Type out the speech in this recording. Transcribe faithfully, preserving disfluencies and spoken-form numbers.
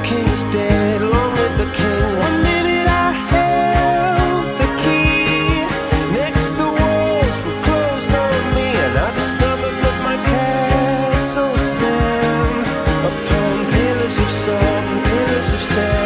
king is dead, long live the king. One minute I held the key, next the walls were closed on me, and I discovered that my castle stand upon pillars of salt and pillars of sand.